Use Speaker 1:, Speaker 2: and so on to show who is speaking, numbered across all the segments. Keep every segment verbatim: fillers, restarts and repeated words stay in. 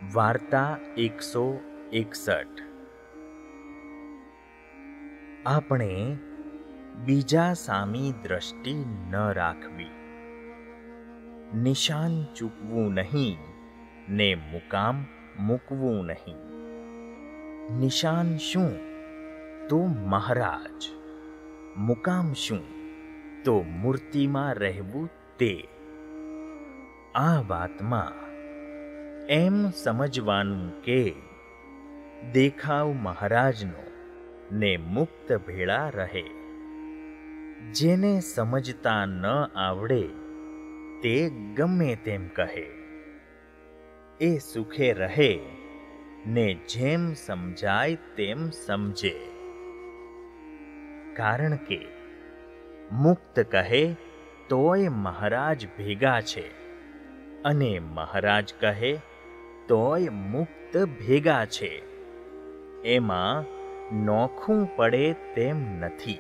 Speaker 1: વાર્તા એકસો એકસઠ. આપણે બીજા સામી દ્રષ્ટિ ન રાખવી, નિશાન ચૂકવું નહીં ને મુકામ મૂકવું નહીં. નિશાન શું તો મહારાજ, મુકામ શું તો મૂર્તિમાં રહેવું તે. આ વાતમાં એમ સમજવાનું કે દેખાવ મહારાજનો ને મુક્ત ભેળા રહે. જેને સમજતા ન આવડે તે ગમે તેમ કહે, એ સુખે રહે ને જેમ સમજાય તેમ સમજે. કારણ કે મુક્ત કહે તોય મહારાજ ભેગા છે, અને મહારાજ કહે તોય મુક્ત ભેગા છે. એમાં નોખું પડે તેમ નથી.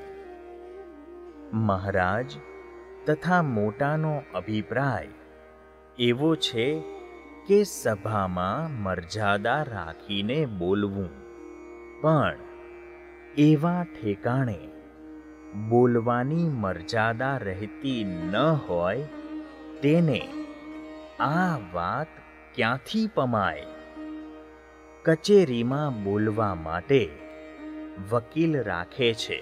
Speaker 1: મહારાજ તથા મોટાનો અભિપ્રાય એવો છે કે સભામાં મર્યાદા રાખીને બોલવું, પણ એવા ઠેકાણે બોલવાની મર્યાદા રહેતી ન હોય તેને આ વાત ક્યાંથી પમાય? કચેરીમાં બોલવા માટે વકીલ રાખે છે,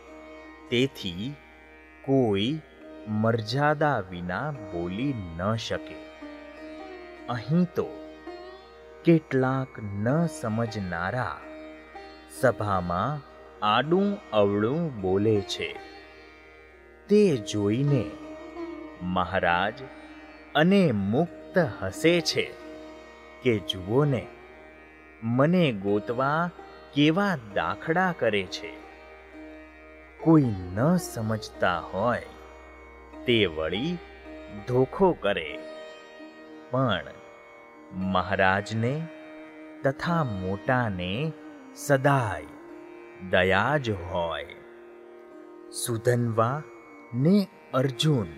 Speaker 1: તેથી કોઈ મર્યાદા વિના બોલી ન શકે. અહીં તો કેટલાક ન સમજનારા સભામાં આડું અવળું બોલે છે. તે જોઈને મહારાજ અને મુક્ત હસે છે કે જુઓ ને, મને ગોતવા કેવા દાખલા કરે છે. કોઈ ન સમજતા હોય તે વળી ધોખો કરે, પણ મહારાજને તથા મોટાને સદાય દયા જ હોય. સુધન્વા ને અર્જુન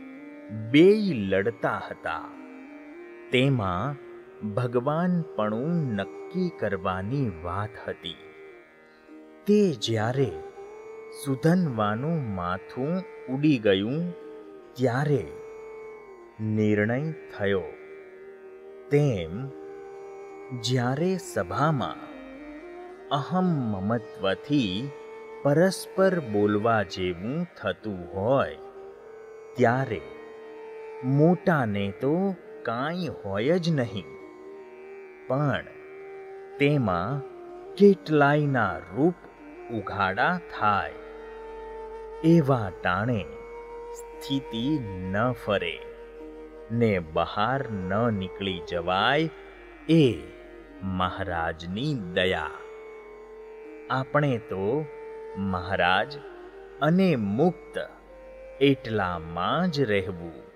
Speaker 1: બેય લડતા હતા. તેમાં ભગવાનપણું નક્કી કરવાની વાત હતી. તે જ્યારે સુધન્વાનું માથું ઉડી ગયું ત્યારે નિર્ણય થયો. તેમ જ્યારે સભામાં અહમ મમત્વથી પરસ્પર બોલવા જેવું થતું હોય ત્યારે મોટાને તો કાંઈ હોય જ નહીં, પણ તેમાં કેટલાયના રૂપ ઉઘાડા થાય. એવા ટાણે સ્થિતિ ન ફરે ને બહાર ન નીકળી જવાય એ મહારાજની દયા. આપણે તો મહારાજ અને મુક્ત એટલામાં જ રહેવું.